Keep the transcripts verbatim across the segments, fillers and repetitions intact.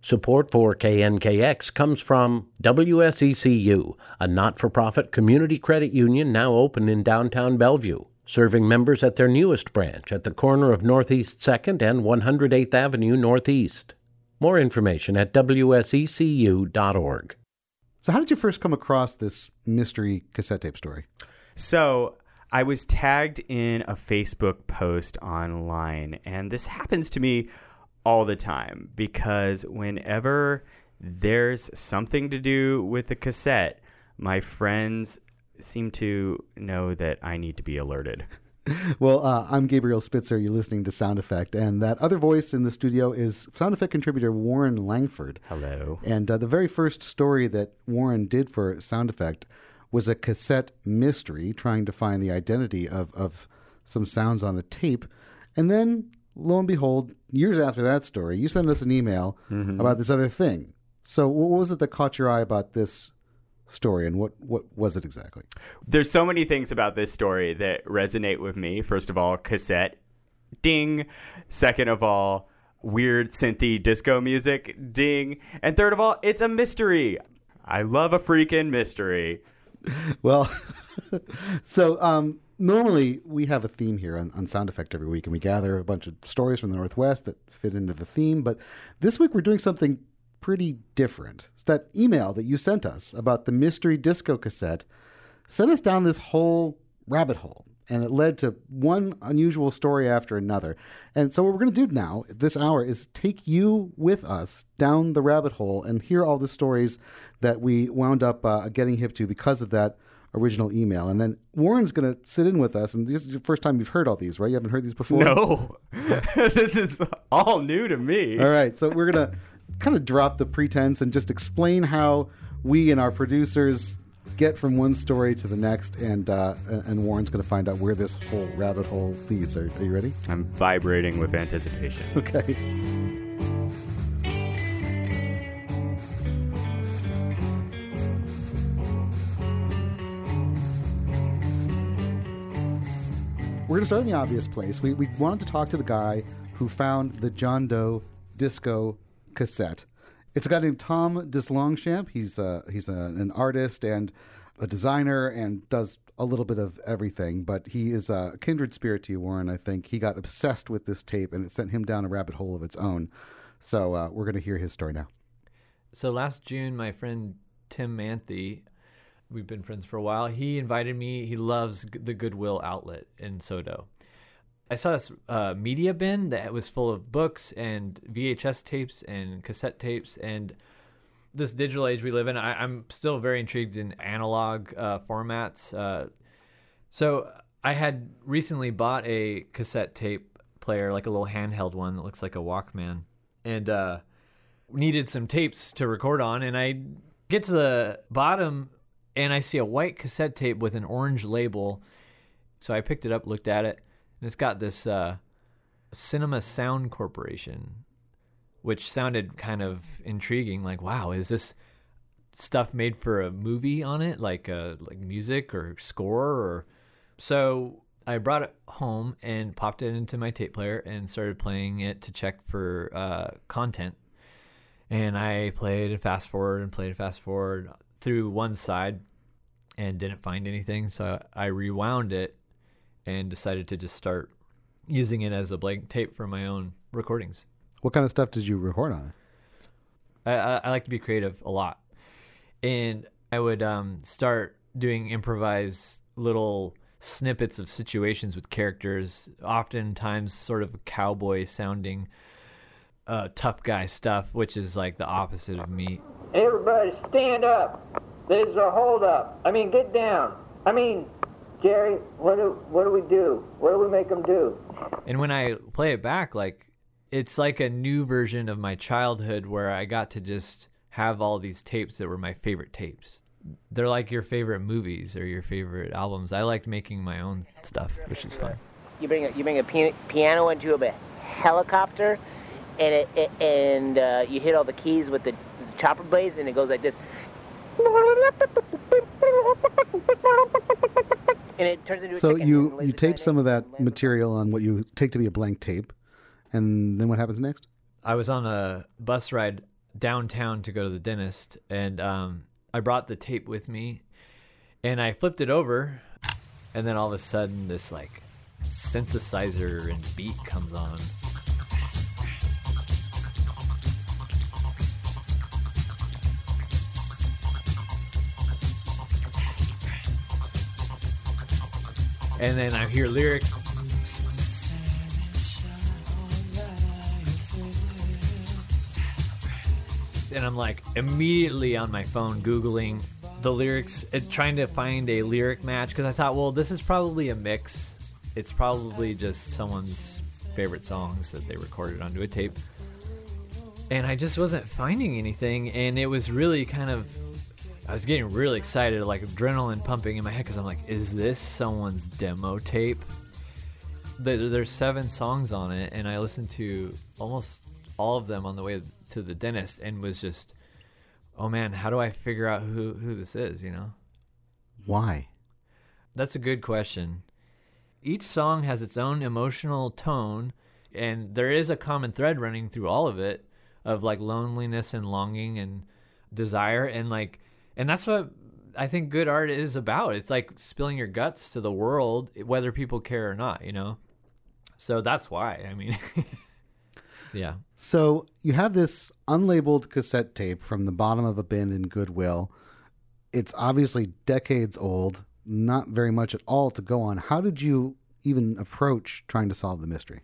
Support for K N K X comes from W S E C U, a not-for-profit community credit union now open in downtown Bellevue, serving members at their newest branch at the corner of Northeast second and one hundred eighth Avenue Northeast. More information at W S E C U dot org. So how did you first come across this mystery cassette tape story? So I was tagged in a Facebook post online, and this happens to me all the time because whenever there's something to do with the cassette, my friends seem to know that I need to be alerted. Well, uh, I'm Gabriel Spitzer. You're listening to Sound Effect, and that other voice in the studio is Sound Effect contributor Warren Langford. Hello. And uh, the very first story that Warren did for Sound Effect was a cassette mystery, trying to find the identity of, of some sounds on a tape. And then, lo and behold, years after that story, you sent us an email mm-hmm. about this other thing. So what was it that caught your eye about this story, and what, what was it exactly? There's so many things about this story that resonate with me. First of all, cassette, ding. Second of all, weird synthy disco music, ding. And third of all, it's a mystery. I love a freaking mystery. Well, so um, normally we have a theme here on, on Sound Effect every week, and we gather a bunch of stories from the Northwest that fit into the theme. But this week we're doing something pretty different. It's that email that you sent us about the mystery disco cassette sent us down this whole rabbit hole, and it led to one unusual story after another. And so what we're going to do now, this hour, is take you with us down the rabbit hole and hear all the stories that we wound up uh, getting hip to because of that original email. And then Warren's going to sit in with us, and this is the first time you've heard all these, right? You haven't heard these before? No. This is all new to me. All right, so we're going to kind of drop the pretense and just explain how we and our producers get from one story to the next, and uh, and Warren's going to find out where this whole rabbit hole leads. Are, are you ready? I'm vibrating with anticipation. Okay. We're going to start in the obvious place. We we wanted to talk to the guy who found the John Doe disco cassette. It's a guy named Tom Deslongchamp. He's uh, he's a, an artist and a designer and does a little bit of everything, but he is a kindred spirit to you, Warren. I think he got obsessed with this tape, and it sent him down a rabbit hole of its own. So uh, we're going to hear his story now. So last June, my friend Tim Manthe, we've been friends for a while, he invited me. He loves the Goodwill outlet in SoDo. I saw this uh, media bin that was full of books and V H S tapes and cassette tapes. And this digital age we live in, I, I'm still very intrigued in analog uh, formats. Uh, so I had recently bought a cassette tape player, like a little handheld one that looks like a Walkman, and uh, needed some tapes to record on. And I get to the bottom, and I see a white cassette tape with an orange label. So I picked it up, looked at it. And it's got this uh, Cinema Sound Corporation, which sounded kind of intriguing. Like, wow, is this stuff made for a movie on it? Like uh, like music or score? Or So I brought it home and popped it into my tape player and started playing it to check for uh, content. And I played and fast forward and played and fast forward through one side and didn't find anything. So I rewound it and decided to just start using it as a blank tape for my own recordings. What kind of stuff did you record on? I, I, I like to be creative a lot. And I would um, start doing improvised little snippets of situations with characters, oftentimes sort of cowboy-sounding uh, tough guy stuff, which is like the opposite of me. Everybody stand up. There's a hold up. I mean, get down. I mean... Jerry, what do what do we do? What do we make them do? And when I play it back, like it's like a new version of my childhood where I got to just have all these tapes that were my favorite tapes. They're like your favorite movies or your favorite albums. I liked making my own stuff, which is fun. You bring a, you bring a piano into a helicopter, and it, it and uh, you hit all the keys with the, the chopper blades, and it goes like this. And it turns into a so you, you tape some of that material on what you take to be a blank tape, and then what happens next? I was on a bus ride downtown to go to the dentist, and um, I brought the tape with me, and I flipped it over, and then all of a sudden this like synthesizer and beat comes on. And then I hear lyrics. And I'm like immediately on my phone Googling the lyrics, and trying to find a lyric match, because I thought, well, this is probably a mix. It's probably just someone's favorite songs that they recorded onto a tape. And I just wasn't finding anything, and it was really kind of, I was getting really excited, like adrenaline pumping in my head, because I'm like, is this someone's demo tape? There, there's seven songs on it, and I listened to almost all of them on the way to the dentist, and was just, oh man, how do I figure out who, who this is, you know? Why? That's a good question. Each song has its own emotional tone, and there is a common thread running through all of it of like loneliness and longing and desire, and like, and that's what I think good art is about. It's like spilling your guts to the world, whether people care or not, you know? So that's why, I mean, yeah. So you have this unlabeled cassette tape from the bottom of a bin in Goodwill. It's obviously decades old, not very much at all to go on. How did you even approach trying to solve the mystery?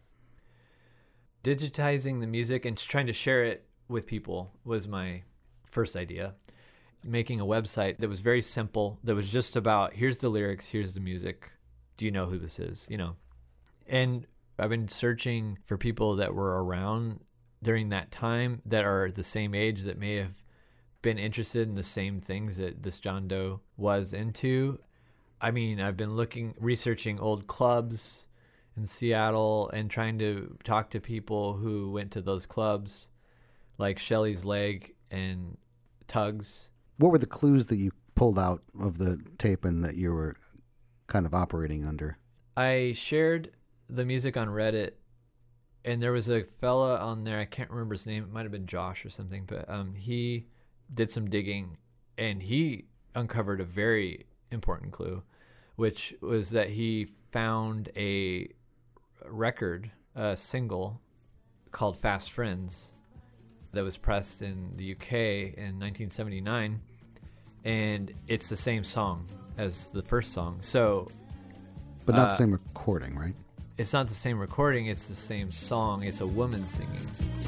Digitizing the music and trying to share it with people was my first idea. Making a website that was very simple, that was just about, here's the lyrics, here's the music. Do you know who this is? You know, and I've been searching for people that were around during that time that are the same age, that may have been interested in the same things that this John Doe was into. I mean, I've been looking, researching old clubs in Seattle and trying to talk to people who went to those clubs, like Shelley's Leg and Tugs. What were the clues that you pulled out of the tape and that you were kind of operating under? I shared the music on Reddit, and there was a fella on there, I can't remember his name, it might have been Josh or something, but um, he did some digging, and he uncovered a very important clue, which was that he found a record, a single called Fast Friends that was pressed in the U K in nineteen seventy-nine, and it's the same song as the first song. So, but not uh, the same recording, right? It's not the same recording, it's the same song. It's a woman singing.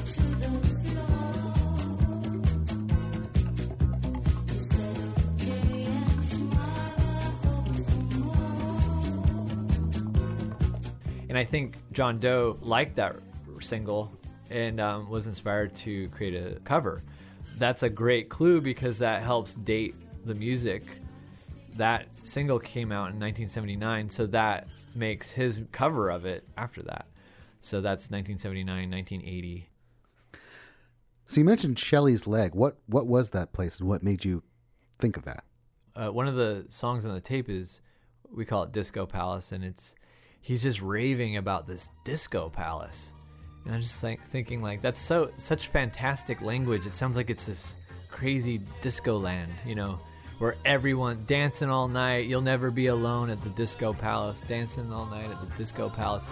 And I think John Doe liked that single and um, was inspired to create a cover. That's a great clue because that helps date the music. That single came out in nineteen seventy-nine, so that makes his cover of it after that. So that's nineteen seventy-nine, nineteen eighty. So you mentioned Shelley's Leg. What what was that place, and what made you think of that? Uh, one of the songs on the tape is, we call it Disco Palace, and it's he's just raving about this disco palace. And I'm just like thinking, like, that's so such fantastic language. It sounds like it's this crazy disco land, you know, where everyone dancing all night. You'll never be alone at the Disco Palace. Dancing all night at the Disco Palace.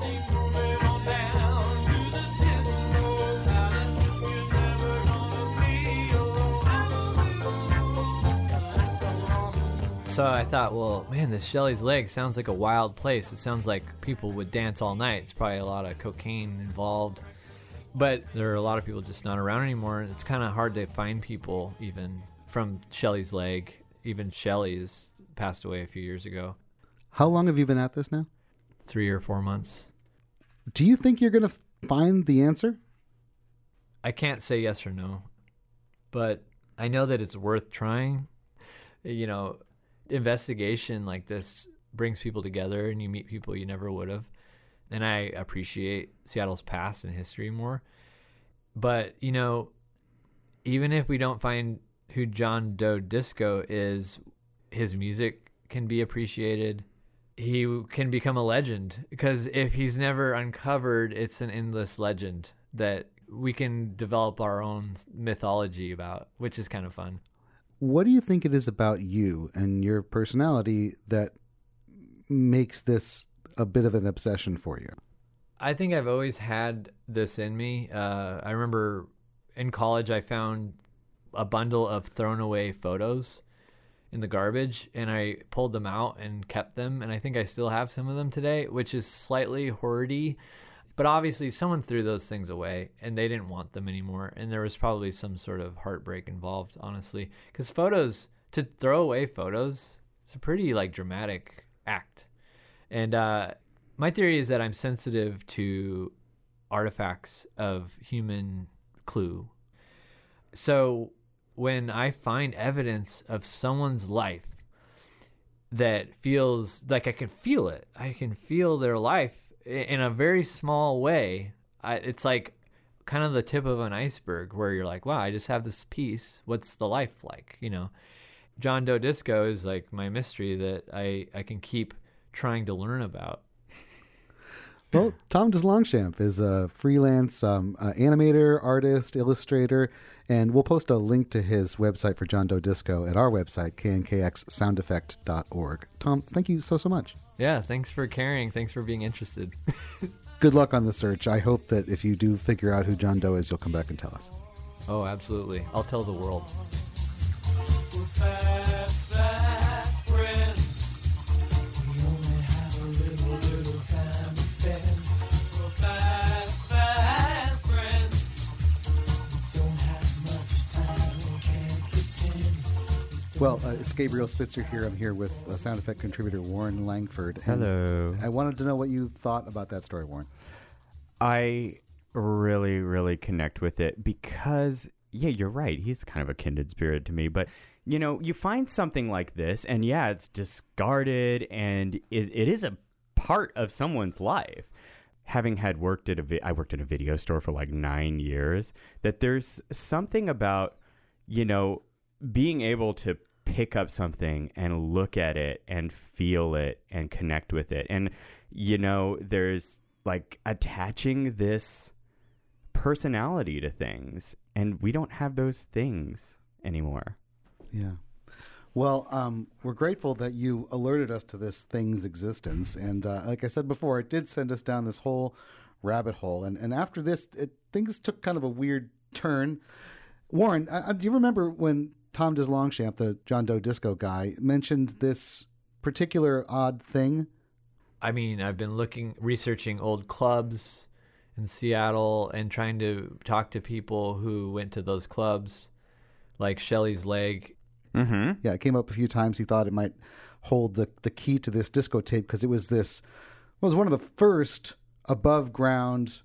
So I thought, well, man, this Shelley's Leg sounds like a wild place. It sounds like people would dance all night. It's probably a lot of cocaine involved. But there are a lot of people just not around anymore. It's kind of hard to find people even from Shelley's Leg. Even Shelley's passed away a few years ago. How long have you been at this now? Three or four months. Do you think you're going to find the answer? I can't say yes or no, but I know that it's worth trying. You know, investigation like this brings people together and you meet people you never would have. And I appreciate Seattle's past and history more. But, you know, even if we don't find who John Doe Disco is, his music can be appreciated. He can become a legend, because if he's never uncovered, it's an endless legend that we can develop our own mythology about, which is kind of fun. What do you think it is about you and your personality that makes this a bit of an obsession for you? I think I've always had this in me. Uh, I remember in college I found a bundle of thrown away photos in the garbage, and I pulled them out and kept them, and I think I still have some of them today, which is slightly horror-y. But obviously someone threw those things away and they didn't want them anymore, and there was probably some sort of heartbreak involved, honestly, because photos, to throw away photos, it's a pretty like dramatic act. And uh my theory is that I'm sensitive to artifacts of human clue. So when I find evidence of someone's life that feels like I can feel it, I can feel their life in a very small way. I, it's like kind of the tip of an iceberg where you're like, wow, I just have this piece. What's the life like? You know, John Doe Disco is like my mystery that I, I can keep trying to learn about. Well, Tom DesLongchamp is a freelance um, uh, animator, artist, illustrator, and we'll post a link to his website for John Doe Disco at our website, k n k x sound effect dot org. Tom, thank you so, so much. Yeah, thanks for caring. Thanks for being interested. Good luck on the search. I hope that if you do figure out who John Doe is, you'll come back and tell us. Oh, absolutely. I'll tell the world. Well, uh, it's Gabriel Spitzer here. I'm here with uh, sound effect contributor Warren Langford. And Hello. I wanted to know what you thought about that story, Warren. I really, really connect with it because, yeah, you're right. He's kind of a kindred spirit to me. But, you know, you find something like this, and yeah, it's discarded, and it, it is a part of someone's life. Having had worked at a, vi- I worked at a video store for like nine years, that there's something about, you know, being able to pick up something and look at it and feel it and connect with it. And, you know, there's like attaching this personality to things, and we don't have those things anymore. Yeah. Well, um, we're grateful that you alerted us to this thing's existence. And uh, like I said before, it did send us down this whole rabbit hole. And, and after this, it, things took kind of a weird turn. Warren, uh, do you remember when Tom DesLongchamp, the John Doe Disco guy, mentioned this particular odd thing? I mean, I've been looking, researching old clubs in Seattle and trying to talk to people who went to those clubs, like Shelley's Leg. Mm-hmm. Yeah, it came up a few times. He thought it might hold the, the key to this disco tape because it was this, well, it was one of the first above ground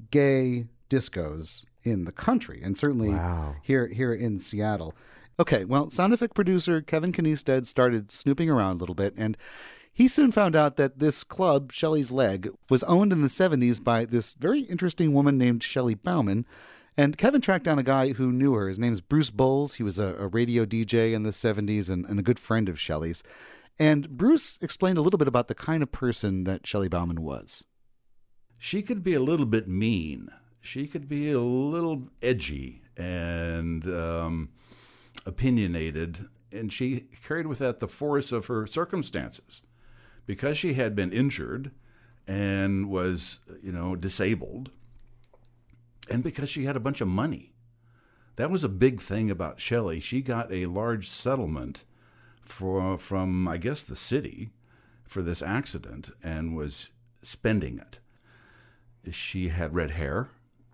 gay discos in the country, and certainly Wow. here here in Seattle. Okay, well, sound effect producer Kevin Kniestead started snooping around a little bit, and he soon found out that this club, Shelley's Leg, was owned in the seventies by this very interesting woman named Shelley Bauman. And Kevin tracked down a guy who knew her. His name's Bruce Bowles. He was a, a radio D J in the seventies and, and a good friend of Shelley's. And Bruce explained a little bit about the kind of person that Shelley Bauman was. She could be a little bit mean. She could be a little edgy and um, opinionated, and she carried with that the force of her circumstances. Because she had been injured and was, you know, disabled, and because she had a bunch of money. That was a big thing about Shelley. She got a large settlement for, from, I guess, the city for this accident and was spending it. She had red hair.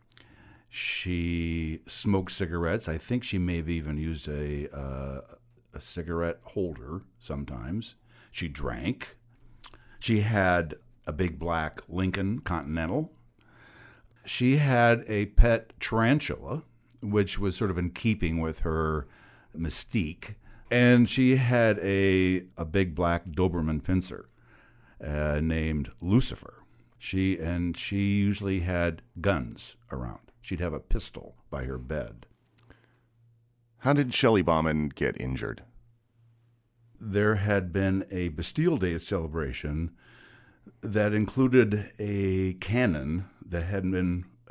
She smoked cigarettes. I think she may have even used a, uh, a cigarette holder sometimes. She drank. She had a big black Lincoln Continental. She had a pet tarantula, which was sort of in keeping with her mystique. And she had a, a big black Doberman Pinscher uh, named Lucifer. She and she usually had guns around. She'd have a pistol by her bed. How did Shelley Bauman get injured? There had been a Bastille Day celebration that included a cannon that had been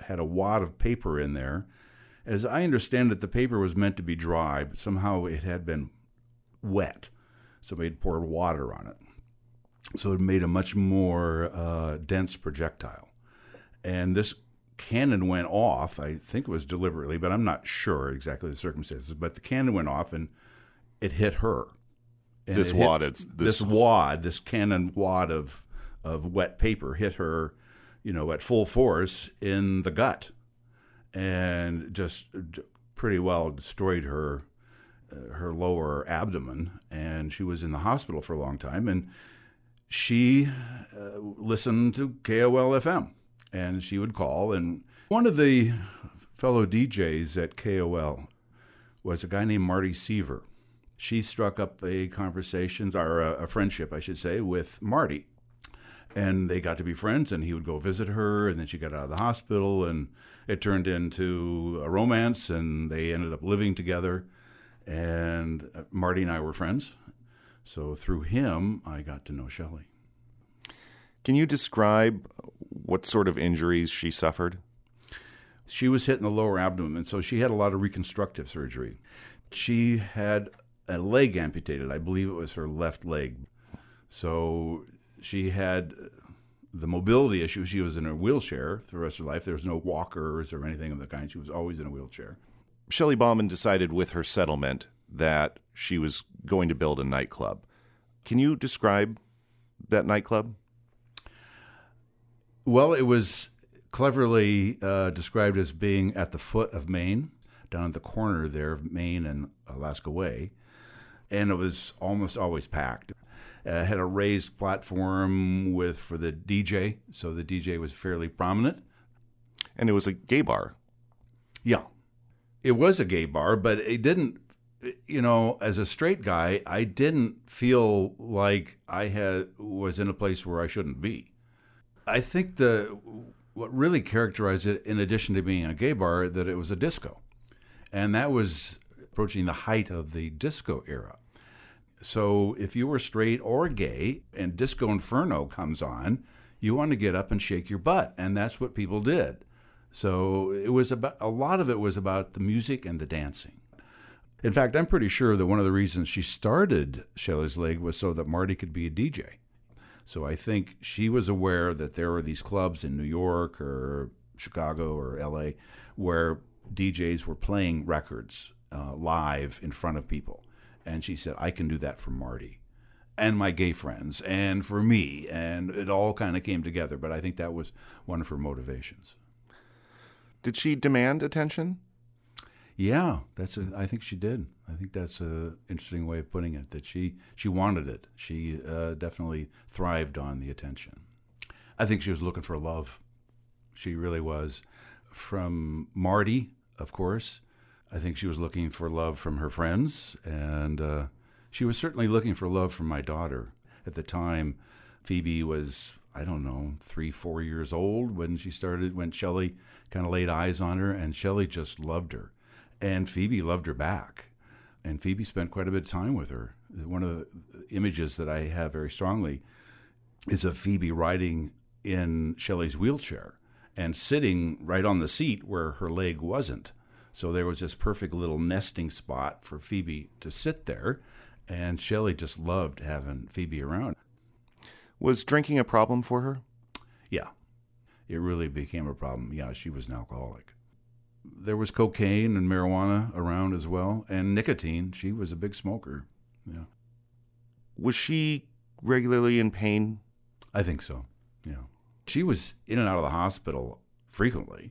had a wad of paper in there. As I understand it, the paper was meant to be dry, but somehow it had been wet. Somebody had poured water on it. So it made a much more uh, dense projectile. And this cannon went off. I think it was deliberately, but I'm not sure exactly the circumstances. But the cannon went off and it hit her. And this it wad, hit, it's this, this wad, this cannon wad of of wet paper hit her, you know, at full force in the gut, and just pretty well destroyed her uh, her lower abdomen. And she was in the hospital for a long time. And she uh, listened to K O L F M, and she would call. And one of the fellow D Js at K O L was a guy named Marty Seaver. She struck up a conversation, or a, a friendship, I should say, with Marty. And they got to be friends, and he would go visit her, and then she got out of the hospital, and it turned into a romance, and they ended up living together. And Marty and I were friends. So through him, I got to know Shelley. Can you describe what sort of injuries she suffered? She was hit in the lower abdomen, so she had a lot of reconstructive surgery. She had a leg amputated. I believe it was her left leg. So she had the mobility issue. She was in a wheelchair for the rest of her life. There was no walkers or anything of the kind. She was always in a wheelchair. Shelley Bauman decided with her settlement that she was going to build a nightclub. Can you describe that nightclub? Well, it was cleverly uh, described as being at the foot of Maine, down at the corner there of Maine and Alaska Way, and it was almost always packed. Uh, had a raised platform with for the D J, so the D J was fairly prominent. And it was a gay bar. Yeah. It was a gay bar, but it didn't, you know, as a straight guy, I didn't feel like I had was in a place where I shouldn't be. I think the what really characterized it, in addition to being a gay bar, that it was a disco. And that was approaching the height of the disco era. So if you were straight or gay and Disco Inferno comes on, you want to get up and shake your butt. And that's what people did. So it was about, a lot of it was about the music and the dancing. In fact, I'm pretty sure that one of the reasons she started Shelley's Leg was so that Marty could be a D J. So I think she was aware that there were these clubs in New York or Chicago or L A where D Js were playing records uh, live in front of people. And she said, I can do that for Marty and my gay friends and for me. And it all kind of came together. But I think that was one of her motivations. Did she demand attention? Yeah, that's a, I think she did. I think that's an interesting way of putting it, that she, she wanted it. She uh, definitely thrived on the attention. I think she was looking for love. She really was. From Marty, of course. I think she was looking for love from her friends, and uh, she was certainly looking for love from my daughter. At the time, Phoebe was, I don't know, three, four years old when she started, when Shelley kind of laid eyes on her, and Shelley just loved her. And Phoebe loved her back. And Phoebe spent quite a bit of time with her. One of the images that I have very strongly is of Phoebe riding in Shelley's wheelchair and sitting right on the seat where her leg wasn't. So there was this perfect little nesting spot for Phoebe to sit there, and Shelley just loved having Phoebe around. Was drinking a problem for her? Yeah, it really became a problem. Yeah, she was an alcoholic. There was cocaine and marijuana around as well, and nicotine. She was a big smoker. Yeah. Was she regularly in pain? I think so, yeah. She was in and out of the hospital frequently.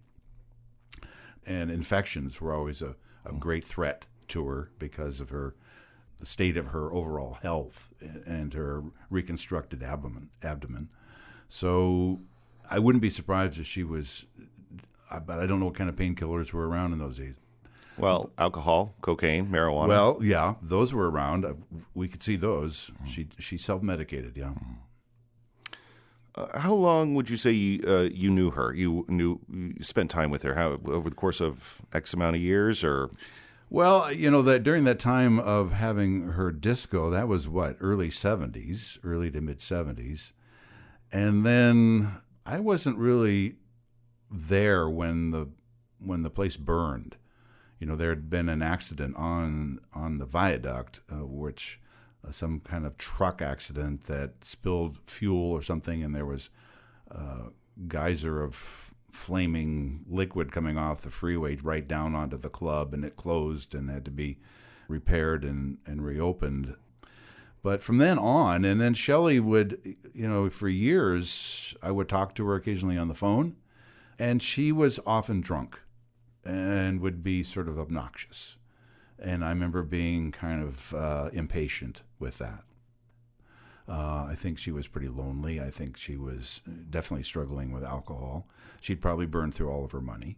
And infections were always a, a great threat to her because of her, the state of her overall health and her reconstructed abdomen. abdomen. So I wouldn't be surprised if she was, but I don't know what kind of painkillers were around in those days. Well, alcohol, cocaine, marijuana. Well, yeah, those were around. We could see those. She she self-medicated, yeah. Uh, how long would you say you, uh, you knew her? You knew you spent time with her? How, over the course of X amount of years, or? Well, you know, that during that time of having her disco, that was what, early seventies, early to mid seventies, and then I wasn't really there when the when the place burned. You know, there had been an accident on on the viaduct, uh, which uh, some kind of truck accident that spilled fuel or something, and there was a geyser of flaming liquid coming off the freeway right down onto the club, and it closed and had to be repaired and, and reopened. But from then on, and then Shelley would, you know, for years, I would talk to her occasionally on the phone, and she was often drunk and would be sort of obnoxious. And I remember being kind of uh, impatient with that. Uh, I think she was pretty lonely. I think she was definitely struggling with alcohol. She'd probably burned through all of her money.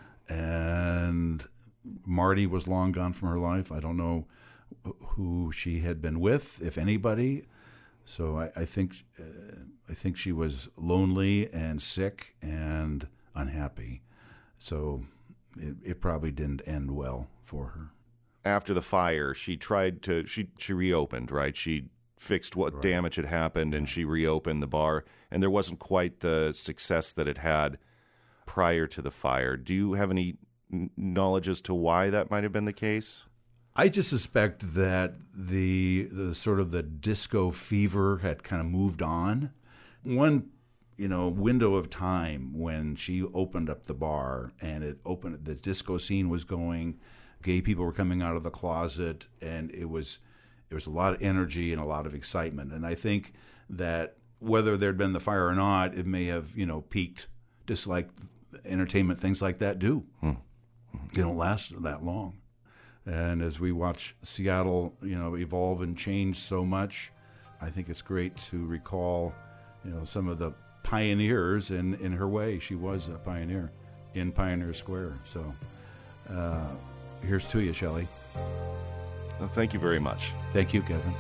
And Marty was long gone from her life. I don't know who she had been with, if anybody. So I, I think uh, I think she was lonely and sick and unhappy. So it, it probably didn't end well for her. After the fire, she tried to she she reopened, right? She fixed what right. damage had happened, and she reopened the bar, and there wasn't quite the success that it had prior to the fire. Do you have any knowledge as to why that might have been the case? I just suspect that the the sort of the disco fever had kind of moved on. One, you know, window of time when she opened up the bar and it opened, the disco scene was going, gay people were coming out of the closet, and it was there was a lot of energy and a lot of excitement. And I think that whether there'd been the fire or not, it may have, you know, peaked, just like entertainment things like that do. Hmm. They don't last that long. And as we watch Seattle, you know, evolve and change so much, I think it's great to recall, you know, some of the pioneers in, in her way. She was a pioneer in Pioneer Square. So uh, here's to you, Shelley. Well, thank you very much. Thank you, Kevin.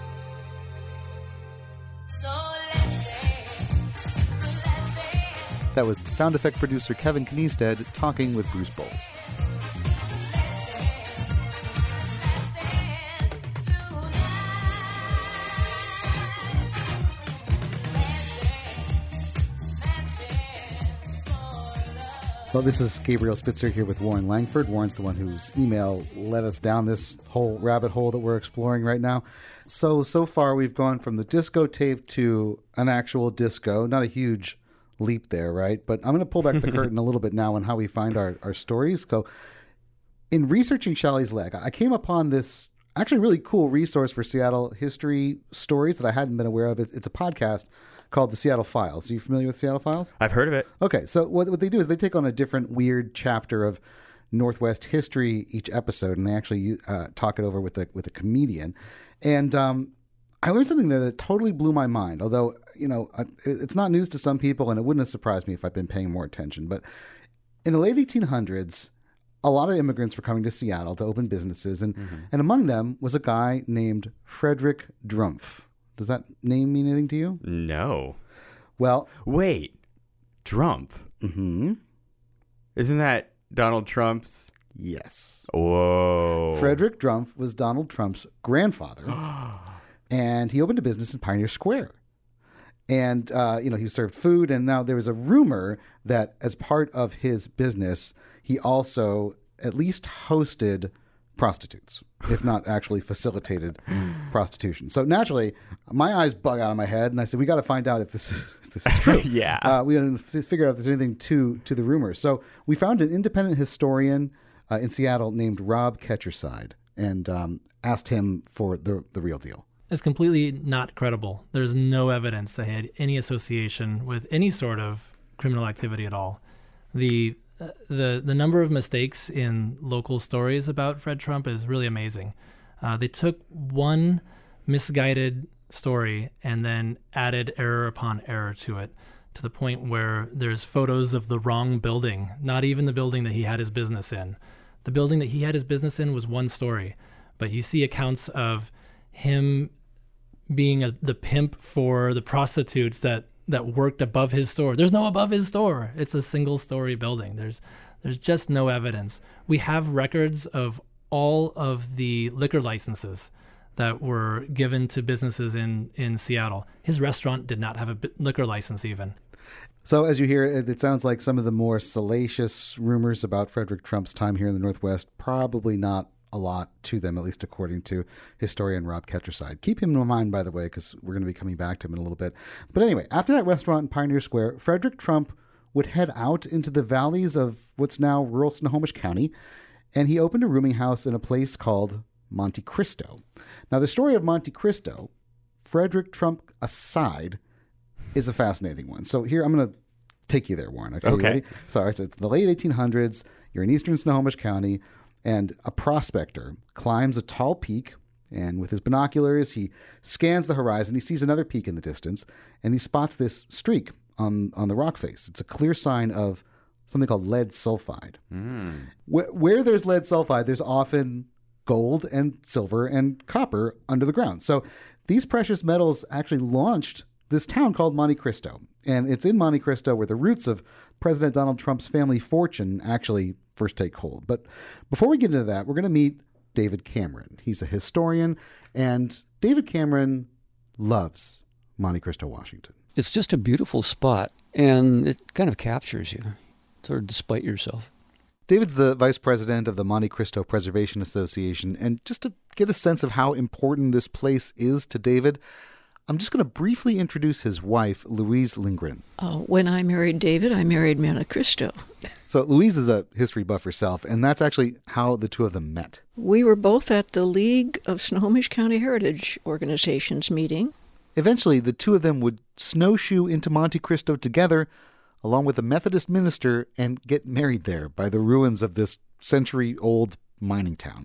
That was sound effect producer Kevin Kniestead talking with Bruce Bowles. Well, this is Gabriel Spitzer here with Warren Langford. Warren's the one whose email led us down this whole rabbit hole that we're exploring right now. So, so far we've gone from the disco tape to an actual disco. Not a huge leap there, right? But I'm going to pull back the curtain a little bit now on how we find our, our stories. So, in researching Shelley's Leg, I came upon this actually really cool resource for Seattle history stories that I hadn't been aware of. It's a podcast called The Seattle Files. Are you familiar with Seattle Files? I've heard of it. Okay, so what what they do is they take on a different weird chapter of Northwest history each episode, and they actually uh, talk it over with a with a comedian. And um, I learned something there that totally blew my mind. Although, you know, it's not news to some people, and it wouldn't have surprised me if I'd been paying more attention. But in the late eighteen hundreds, a lot of immigrants were coming to Seattle to open businesses, and mm-hmm. and among them was a guy named Frederick Drumpf. Does that name mean anything to you? No. Well, wait, Drumpf. Mm-hmm. Isn't that Donald Trump's? Yes. Whoa. Frederick Drumpf was Donald Trump's grandfather, and he opened a business in Pioneer Square. And, uh, you know, he served food, and now there was a rumor that as part of his business, he also at least hosted prostitutes, if not actually facilitated prostitution. So naturally, my eyes bug out of my head, and I said, we got to find out if this is, if this is true. yeah. Uh, we got to f- figure out if there's anything to, to the rumors. So we found an independent historian uh, in Seattle named Rob Ketcherside, and um, asked him for the, the real deal. It's completely not credible. There's no evidence they had any association with any sort of criminal activity at all. The uh, the the number of mistakes in local stories about Fred Trump is really amazing. Uh, they took one misguided story and then added error upon error to it, to the point where there's photos of the wrong building, not even the building that he had his business in. The building that he had his business in was one story, but you see accounts of him being a, the pimp for the prostitutes that, that worked above his store. There's no above his store. It's a single story building. There's there's just no evidence. We have records of all of the liquor licenses that were given to businesses in, in Seattle. His restaurant did not have a liquor license even. So as you hear, it, it sounds like some of the more salacious rumors about Frederick Trump's time here in the Northwest, probably not a lot to them, at least according to historian Rob Ketcherside. Keep him in mind, by the way, because we're going to be coming back to him in a little bit. But anyway, after that restaurant in Pioneer Square, Frederick Trump would head out into the valleys of what's now rural Snohomish County, and he opened a rooming house in a place called Monte Cristo. Now, the story of Monte Cristo, Frederick Trump aside, is a fascinating one. So here, I'm going to take you there, Warren. Okay. Okay. Ready? Sorry, so it's the late eighteen hundreds. You're in eastern Snohomish County, and a prospector climbs a tall peak, and with his binoculars, he scans the horizon. He sees another peak in the distance, and he spots this streak on, on the rock face. It's a clear sign of something called lead sulfide. Mm. Where, where there's lead sulfide, there's often gold and silver and copper under the ground. So these precious metals actually launched this town called Monte Cristo. And it's in Monte Cristo where the roots of President Donald Trump's family fortune actually first take hold. But before we get into that, we're going to meet David Cameron. He's a historian, and David Cameron loves Monte Cristo, Washington. It's just a beautiful spot, and it kind of captures you, sort of despite yourself. David's the vice president of the Monte Cristo Preservation Association, and just to get a sense of how important this place is to David, I'm just going to briefly introduce his wife, Louise Lindgren. Uh, when I married David, I married Monte Cristo. So Louise is a history buff herself, and that's actually how the two of them met. We were both at the League of Snohomish County Heritage Organizations meeting. Eventually, the two of them would snowshoe into Monte Cristo together, along with a Methodist minister, and get married there by the ruins of this century-old mining town.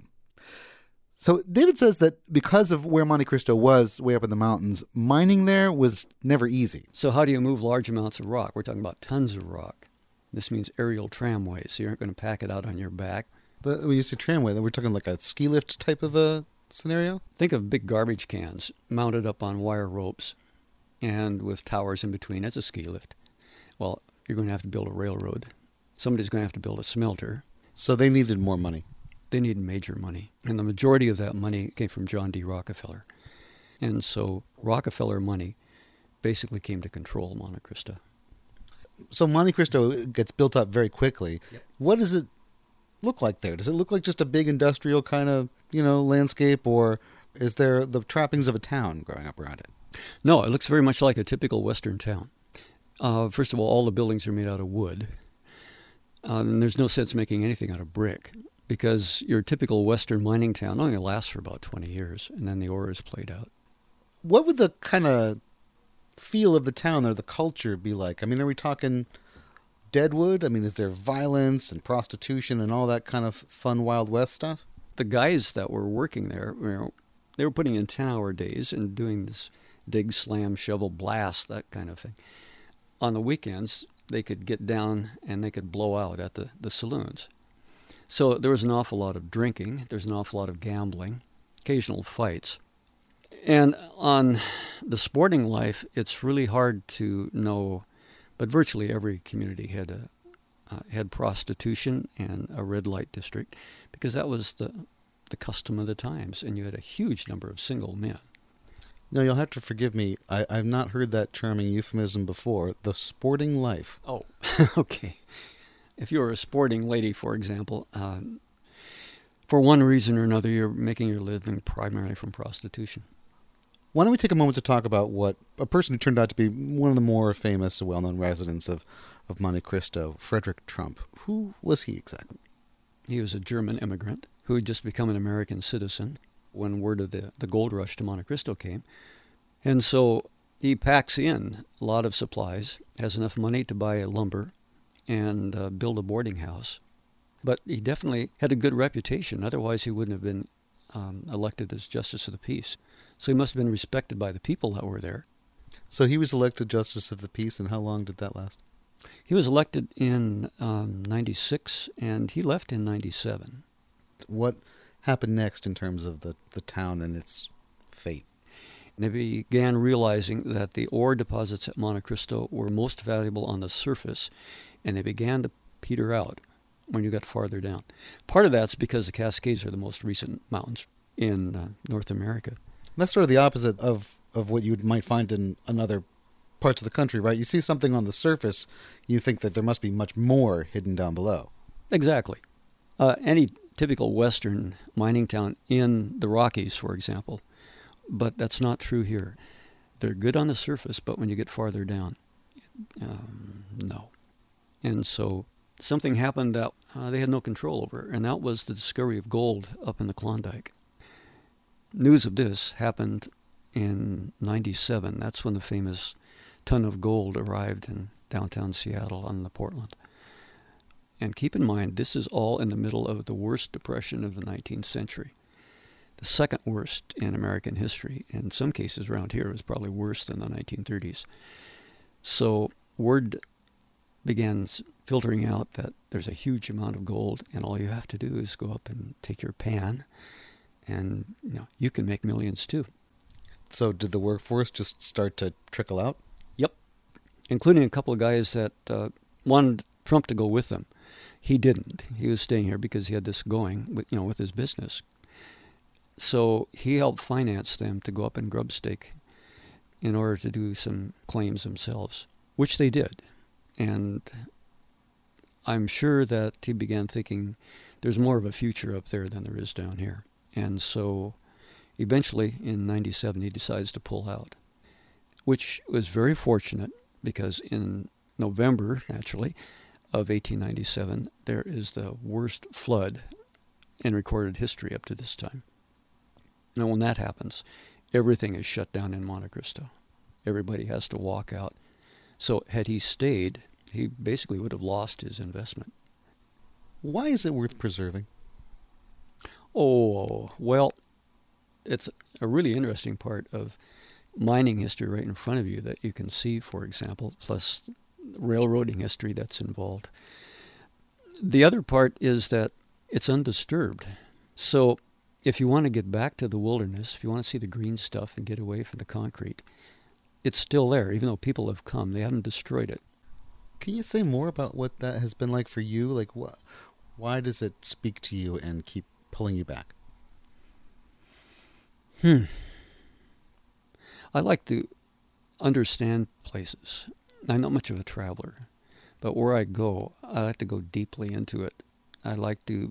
So David says that because of where Monte Cristo was, way up in the mountains, mining there was never easy. So how do you move large amounts of rock? We're talking about tons of rock. This means aerial tramways, so you aren't going to pack it out on your back. But we used to tramway, then we're talking like a ski lift type of a scenario? Think of big garbage cans mounted up on wire ropes and with towers in between. That's a ski lift. Well, you're going to have to build a railroad. Somebody's going to have to build a smelter. So they needed more money. They needed major money. And the majority of that money came from John D. Rockefeller. And so Rockefeller money basically came to control Monte Cristo. So Monte Cristo gets built up very quickly. Yep. What does it look like there? Does it look like just a big industrial kind of, you know, landscape, or is there the trappings of a town growing up around it? No, it looks very much like a typical Western town. Uh, first of all, all the buildings are made out of wood. Uh, and there's no sense making anything out of brick, because your typical Western mining town only lasts for about twenty years, and then the ore is played out. What would the kind of feel of the town or the culture be like? I mean, are we talking Deadwood? I mean, is there violence and prostitution and all that kind of fun Wild West stuff? The guys that were working there, you know, they were putting in ten-hour days and doing this dig, slam, shovel, blast, that kind of thing. On the weekends, they could get down and they could blow out at the, the saloons. So there was an awful lot of drinking. There's an awful lot of gambling, occasional fights. And on the sporting life, it's really hard to know, but virtually every community had a uh, had prostitution and a red light district, because that was the the custom of the times, and you had a huge number of single men. No, you'll have to forgive me. I, I've not heard that charming euphemism before. The sporting life. Oh, okay. If you were a sporting lady, for example, um, for one reason or another, you're making your living primarily from prostitution. Why don't we take a moment to talk about what a person who turned out to be one of the more famous, well-known residents of, of Monte Cristo, Frederick Trump. Who was he exactly? He was a German immigrant who had just become an American citizen when word of the, the gold rush to Monte Cristo came. And so he packs in a lot of supplies, has enough money to buy lumber and uh, build a boarding house. But he definitely had a good reputation. Otherwise, he wouldn't have been um, elected as Justice of the Peace. So he must have been respected by the people that were there. So he was elected Justice of the Peace, and how long did that last? He was elected in um, ninety-six, and he left in ninety-seven. What happened next in terms of the, the town and its fate? They began realizing that the ore deposits at Monte Cristo were most valuable on the surface, and they began to peter out when you got farther down. Part of that's because the Cascades are the most recent mountains in uh, North America. That's sort of the opposite of, of what you might find in another parts of the country, right? You see something on the surface, you think that there must be much more hidden down below. Exactly. Uh, any typical Western mining town in the Rockies, for example, but that's not true here. They're good on the surface, but when you get farther down, um, no. And so something happened that uh, they had no control over, and that was the discovery of gold up in the Klondike. News of this happened in ninety-seven. That's when the famous ton of gold arrived in downtown Seattle on the Portland. And keep in mind, this is all in the middle of the worst depression of the nineteenth century. The second worst in American history. In some cases around here, it was probably worse than the nineteen thirties. So word began filtering out that there's a huge amount of gold, and all you have to do is go up and take your pan, and you know, you can make millions too. So did the workforce just start to trickle out? Yep, including a couple of guys that uh, wanted Trump to go with them. He didn't. He was staying here because he had this going with, you know, with his business. So he helped finance them to go up and grub stake in order to do some claims themselves, which they did. And I'm sure that he began thinking there's more of a future up there than there is down here. And so eventually in ninety-seven he decides to pull out, which was very fortunate because in November, naturally, of eighteen ninety-seven, there is the worst flood in recorded history up to this time. Now, when that happens, everything is shut down in Monte Cristo. Everybody has to walk out. So had he stayed, he basically would have lost his investment. Why is it worth preserving? Oh, well, it's a really interesting part of mining history right in front of you that you can see, for example, plus railroading history that's involved. The other part is that it's undisturbed. So if you want to get back to the wilderness, if you want to see the green stuff and get away from the concrete, it's still there, even though people have come. They haven't destroyed it. Can you say more about what that has been like for you? Like, wh- why does it speak to you and keep pulling you back? Hmm. I like to understand places. I'm not much of a traveler, but where I go, I like to go deeply into it. I like to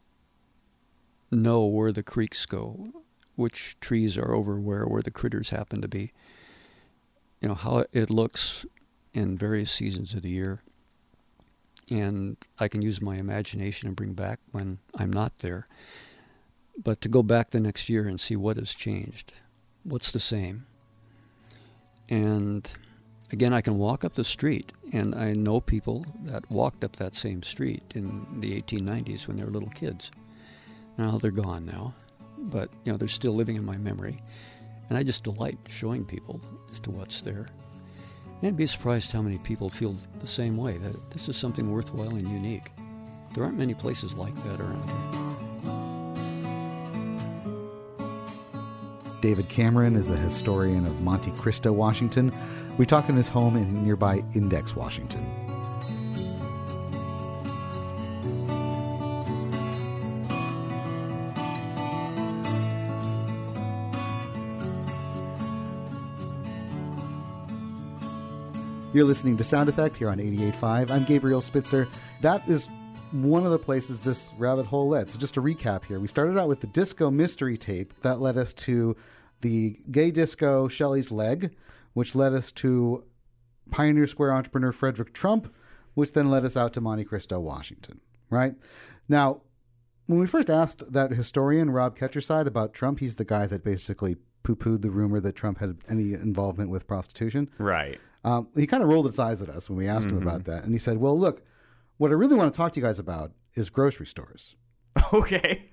know where the creeks go, which trees are over where, where the critters happen to be, you know, how it looks in various seasons of the year. And I can use my imagination and bring back when I'm not there. But to go back the next year and see what has changed, what's the same. And again, I can walk up the street, and I know people that walked up that same street in the eighteen nineties when they were little kids. Now they're gone now, but you know they're still living in my memory, and I just delight showing people as to what's there. And I'd be surprised how many people feel the same way, that this is something worthwhile and unique. There aren't many places like that around here. David Cameron is a historian of Monte Cristo, Washington. We talk in his home in nearby Index, Washington. You're listening to Sound Effect here on eighty-eight point five. I'm Gabriel Spitzer. That is one of the places this rabbit hole led. So just to recap here, we started out with the disco mystery tape that led us to the gay disco Shelley's Leg, which led us to Pioneer Square entrepreneur Frederick Trump, which then led us out to Monte Cristo, Washington, right? Now, when we first asked that historian, Rob Ketcherside, about Trump, he's the guy that basically poo-pooed the rumor that Trump had any involvement with prostitution. Right. Um, he kind of rolled his eyes at us when we asked Mm-hmm. him about that. And he said, well, look, what I really want to talk to you guys about is grocery stores. Okay.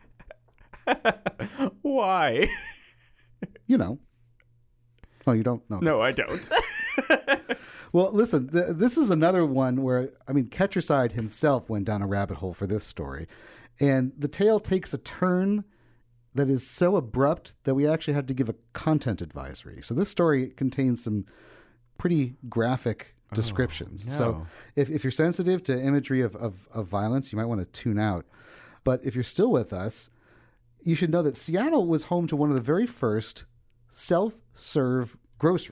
Why? You know. Oh, you don't know? No, I don't. Well, listen, th- this is another one where, I mean, Ketcherside himself went down a rabbit hole for this story. And the tale takes a turn that is so abrupt that we actually had to give a content advisory. So this story contains some pretty graphic descriptions. Oh, no. So if, if you're sensitive to imagery of, of, of violence, you might want to tune out. But if you're still with us, you should know that Seattle was home to one of the very first self-serve groceries.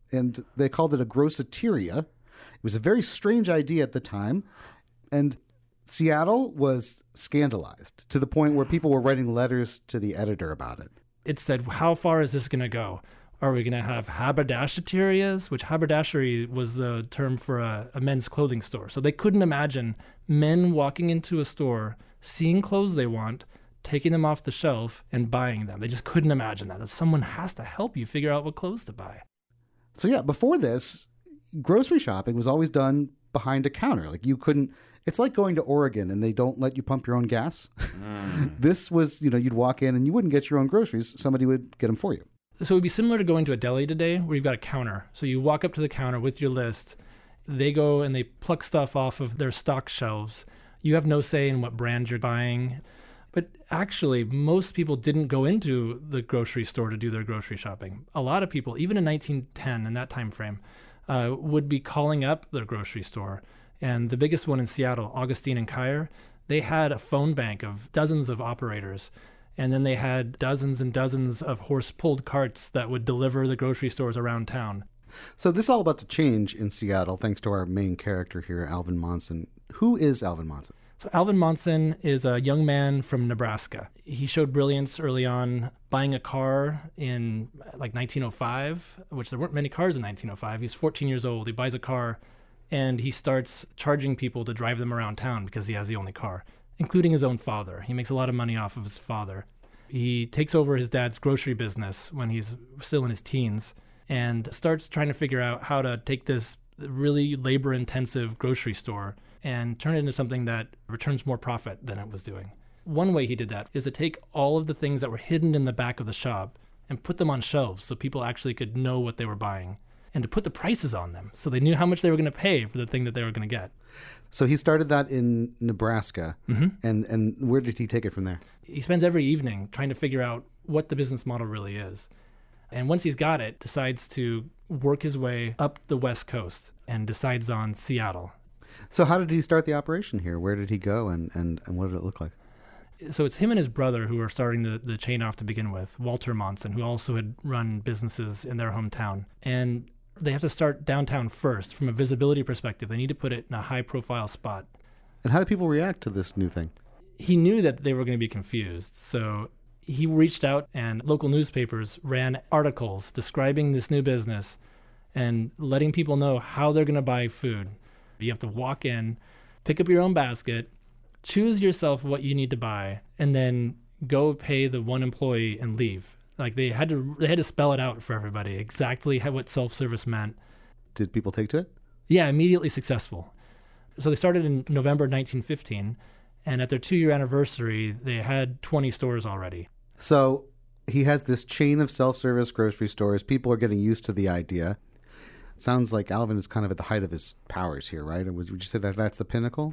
and they called it a groceteria. It was a very strange idea at the time, and Seattle was scandalized to the point where people were writing letters to the editor about it. It said, how far is this going to go? Are we going to have haberdasherias, which haberdashery was the term for a, a men's clothing store. So they couldn't imagine men walking into a store, seeing clothes they want, taking them off the shelf and buying them. They just couldn't imagine that. That someone has to help you figure out what clothes to buy. So yeah, before this, grocery shopping was always done behind a counter. Like you couldn't, it's like going to Oregon and they don't let you pump your own gas. Mm. This was, you know, you'd walk in and you wouldn't get your own groceries. Somebody would get them for you. So it would be similar to going to a deli today where you've got a counter. So you walk up to the counter with your list. They go and they pluck stuff off of their stock shelves. You have no say in what brand you're buying. But actually, most people didn't go into the grocery store to do their grocery shopping. A lot of people, even in nineteen ten, in that time frame, uh, would be calling up their grocery store. And the biggest one in Seattle, Augustine and Kyer, they had a phone bank of dozens of operators. And then they had dozens and dozens of horse-pulled carts that would deliver the grocery stores around town. So this is all about to change in Seattle, thanks to our main character here, Alvin Monson. Who is Alvin Monson? So Alvin Monson is a young man from Nebraska. He showed brilliance early on buying a car in like nineteen oh five, which there weren't many cars in nineteen oh five. He's fourteen years old. He buys a car, and he starts charging people to drive them around town because he has the only car, including his own father. He makes a lot of money off of his father. He takes over his dad's grocery business when he's still in his teens and starts trying to figure out how to take this really labor-intensive grocery store and turn it into something that returns more profit than it was doing. One way he did that is to take all of the things that were hidden in the back of the shop and put them on shelves so people actually could know what they were buying, and to put the prices on them so they knew how much they were going to pay for the thing that they were going to get. So he started that in Nebraska, mm-hmm. and, and where did he take it from there? He spends every evening trying to figure out what the business model really is. And once he's got it, decides to work his way up the West Coast and decides on Seattle. So how did he start the operation here? Where did he go, and, and, and what did it look like? So it's him and his brother who are starting the, the chain off to begin with, Walter Monson, who also had run businesses in their hometown. And they have to start downtown first. From a visibility perspective, they need to put it in a high-profile spot. And how did people react to this new thing? He knew that they were going to be confused, so he reached out, and local newspapers ran articles describing this new business and letting people know how they're going to buy food. You have to walk in, pick up your own basket, choose yourself what you need to buy, and then go pay the one employee and leave. Like they had to, they had to spell it out for everybody exactly how, what self-service meant. Did people take to it? Yeah, immediately successful. So they started in November nineteen fifteen, and at their two-year anniversary, they had twenty stores already. So he has this chain of self-service grocery stores. People are getting used to the idea. It sounds like Alvin is kind of at the height of his powers here, right? Would you say that that's the pinnacle?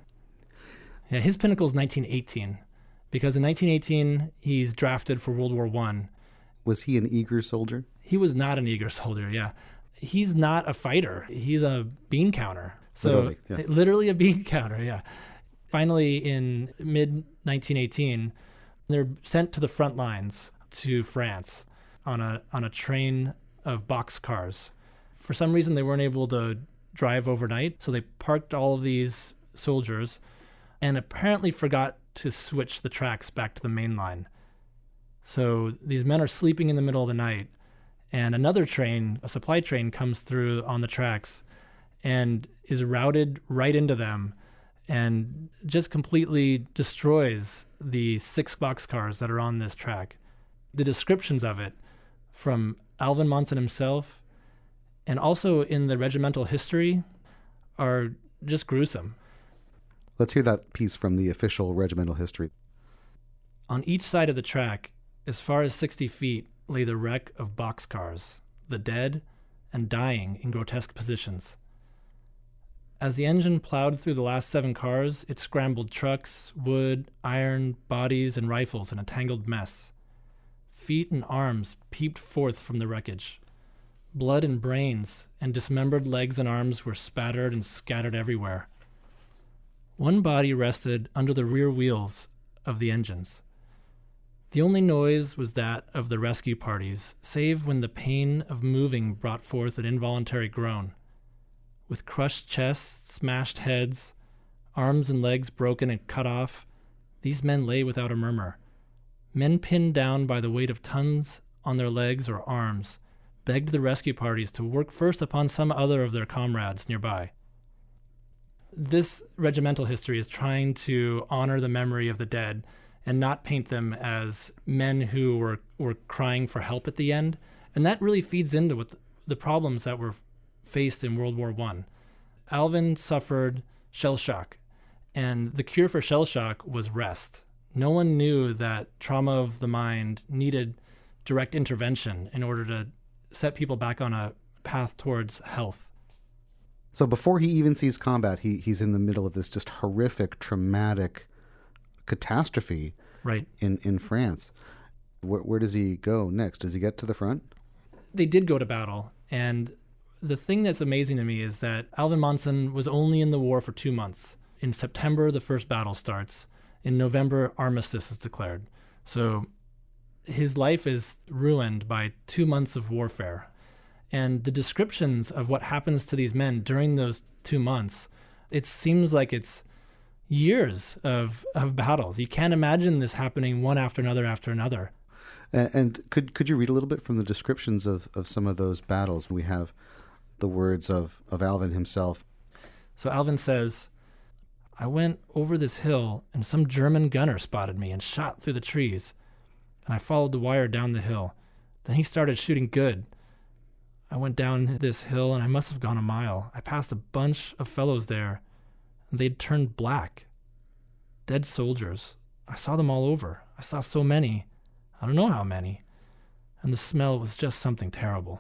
Yeah, his pinnacle is nineteen eighteen, because in nineteen eighteen, he's drafted for World War One. Was he an eager soldier? He was not an eager soldier, yeah. He's not a fighter. He's a bean counter. So literally, yes. Literally a bean counter, yeah. Finally, in mid nineteen eighteen, they're sent to the front lines to France on a on a train of boxcars. For some reason, they weren't able to drive overnight, so they parked all of these soldiers and apparently forgot to switch the tracks back to the main line. So these men are sleeping in the middle of the night, and another train, a supply train, comes through on the tracks and is routed right into them and just completely destroys the six boxcars that are on this track. The descriptions of it from Alvin Monson himself and also in the regimental history are just gruesome. Let's hear that piece from the official regimental history. On each side of the track, as far as sixty feet, lay the wreck of boxcars, the dead and dying in grotesque positions. As the engine plowed through the last seven cars, it scrambled trucks, wood, iron, bodies, and rifles in a tangled mess. Feet and arms peeped forth from the wreckage. Blood and brains and dismembered legs and arms were spattered and scattered everywhere. One body rested under the rear wheels of the engines. The only noise was that of the rescue parties, save when the pain of moving brought forth an involuntary groan. With crushed chests, smashed heads, arms and legs broken and cut off, these men lay without a murmur. Men pinned down by the weight of tons on their legs or arms begged the rescue parties to work first upon some other of their comrades nearby. This regimental history is trying to honor the memory of the dead and not paint them as men who were, were crying for help at the end. And that really feeds into what the, the problems that were faced in World War One. Alvin suffered shell shock, and the cure for shell shock was rest. No one knew that trauma of the mind needed direct intervention in order to set people back on a path towards health. So before he even sees combat, he he's in the middle of this just horrific, traumatic catastrophe right. in, in France. Where, where does he go next? Does he get to the front? They did go to battle, and the thing that's amazing to me is that Alvin Monson was only in the war for two months. In September, the first battle starts. In November, armistice is declared. So his life is ruined by two months of warfare. And the descriptions of what happens to these men during those two months, it seems like it's years of, of battles. You can't imagine this happening one after another after another. And, and could could you read a little bit from the descriptions of, of some of those battles? We have the words of, of Alvin himself. So Alvin says, I went over this hill and some German gunner spotted me and shot through the trees. And I followed the wire down the hill. Then he started shooting good. I went down this hill and I must have gone a mile. I passed a bunch of fellows there. And they'd turned black. Dead soldiers. I saw them all over. I saw so many. I don't know how many. And the smell was just something terrible.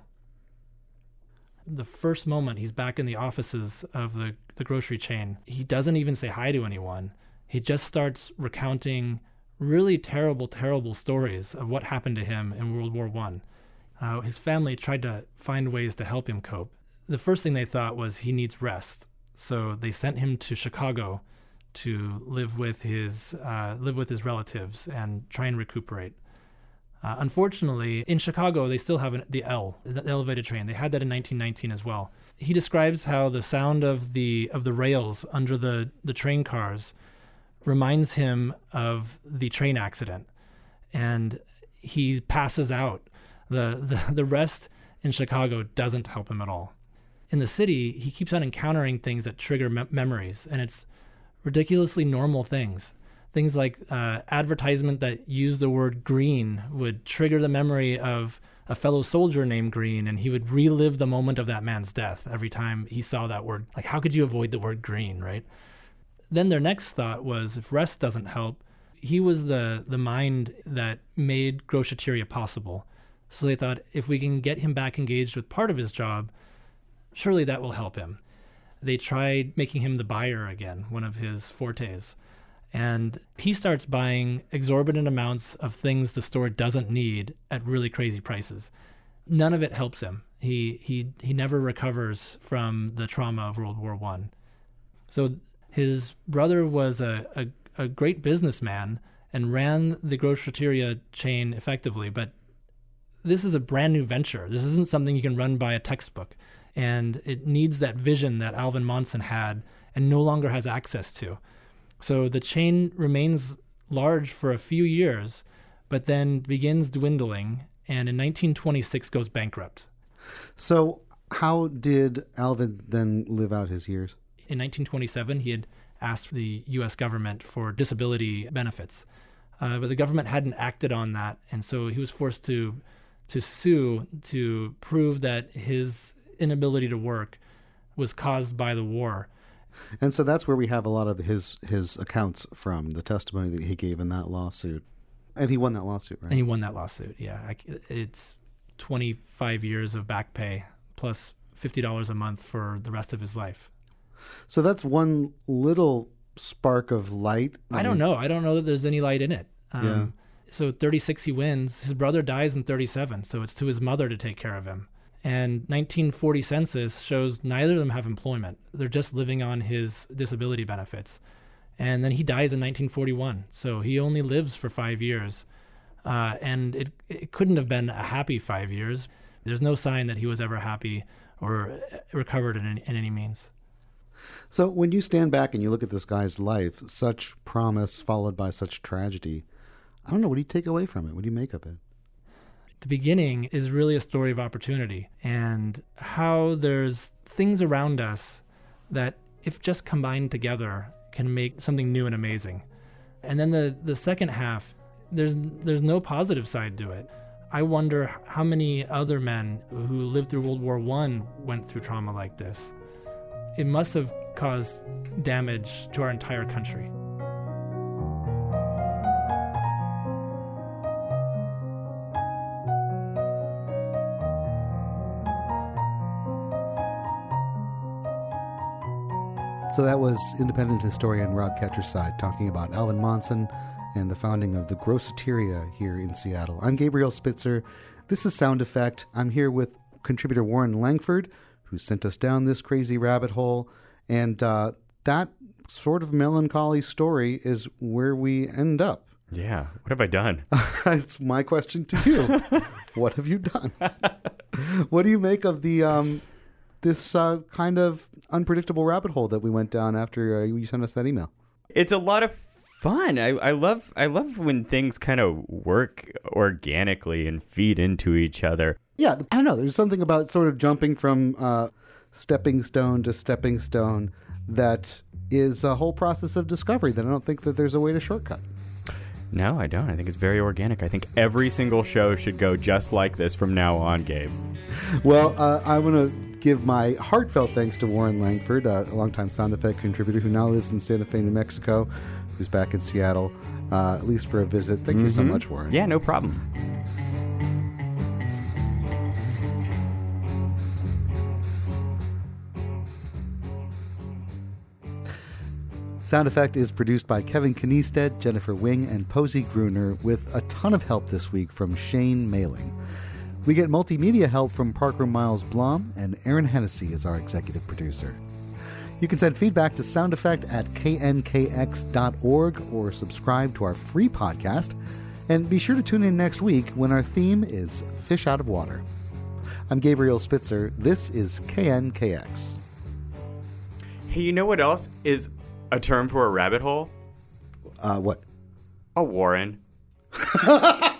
The first moment he's back in the offices of the, the grocery chain, he doesn't even say hi to anyone. He just starts recounting really terrible, terrible stories of what happened to him in World War One. Uh, his family tried to find ways to help him cope. The first thing they thought was he needs rest. So they sent him to Chicago to live with his uh, live with his relatives and try and recuperate. Uh, unfortunately, in Chicago, they still have an, the L, the elevated train. They had that in nineteen nineteen as well. He describes how the sound of the of the rails under the, the train cars reminds him of the train accident, and he passes out. The, the, the rest in Chicago doesn't help him at all. In the city, he keeps on encountering things that trigger me- memories, and it's ridiculously normal things. Things like uh, advertisement that use the word green would trigger the memory of a fellow soldier named Green, and he would relive the moment of that man's death every time he saw that word. Like, how could you avoid the word green, right? Then their next thought was, if rest doesn't help, he was the, the mind that made Groceteria possible. So they thought, if we can get him back engaged with part of his job, surely that will help him. They tried making him the buyer again, one of his fortes. And he starts buying exorbitant amounts of things the store doesn't need at really crazy prices. None of it helps him. He he he never recovers from the trauma of World War One. So his brother was a, a, a great businessman and ran the Groceteria chain effectively, but this is a brand new venture. This isn't something you can run by a textbook. And it needs that vision that Alvin Monson had and no longer has access to. So the chain remains large for a few years, but then begins dwindling, and in nineteen twenty-six goes bankrupt. So how did Alvin then live out his years? In nineteen twenty-seven, he had asked the U S government for disability benefits, uh, but the government hadn't acted on that, and so he was forced to to sue to prove that his inability to work was caused by the war. And so that's where we have a lot of his his accounts from, the testimony that he gave in that lawsuit. And he won that lawsuit, right? And he won that lawsuit, yeah. I, it's twenty-five years of back pay plus fifty dollars a month for the rest of his life. So that's one little spark of light. I, I don't mean, know. I don't know that there's any light in it. Um, yeah. So thirty-six he wins. His brother dies in thirty-seven, so it's to his mother to take care of him. And nineteen forty census shows neither of them have employment. They're just living on his disability benefits. And then he dies in nineteen forty-one, so he only lives for five years. Uh, and it, it couldn't have been a happy five years. There's no sign that he was ever happy or recovered in any, in any means. So when you stand back and you look at this guy's life, such promise followed by such tragedy, I don't know, what do you take away from it? What do you make of it? The beginning is really a story of opportunity and how there's things around us that, if just combined together, can make something new and amazing. And then the, the second half, there's there's no positive side to it. I wonder how many other men who lived through World War One went through trauma like this. It must have caused damage to our entire country. So that was independent historian Rob Ketcherside talking about Alvin Monson and the founding of the Grosseteria here in Seattle. I'm Gabriel Spitzer. This is Sound Effect. I'm here with contributor Warren Langford, who sent us down this crazy rabbit hole. And uh, that sort of melancholy story is where we end up. Yeah. What have I done? It's my question to you. What have you done? What do you make of the um, this uh, kind of unpredictable rabbit hole that we went down after uh, you sent us that email? It's a lot of fun. I, I love I love when things kind of work organically and feed into each other. Yeah, I don't know. There's something about sort of jumping from uh, stepping stone to stepping stone that is a whole process of discovery that I don't think that there's a way to shortcut. No, I don't. I think it's very organic. I think every single show should go just like this from now on, Gabe. Well, uh, I want to give my heartfelt thanks to Warren Langford, uh, a longtime sound effect contributor who now lives in Santa Fe, New Mexico, who's back in Seattle, uh, at least for a visit. Thank mm-hmm. you so much, Warren. Yeah, no problem. Sound Effect is produced by Kevin Kniestead, Jennifer Wing, and Posey Gruner, with a ton of help this week from Shane Mailing. We get multimedia help from Parker Miles Blom, and Aaron Hennessy is our executive producer. You can send feedback to sound effect at k n k x dot org or subscribe to our free podcast. And be sure to tune in next week when our theme is Fish Out of Water. I'm Gabriel Spitzer. This is K N K X. Hey, you know what else is a term for a rabbit hole? Uh, what? A warren.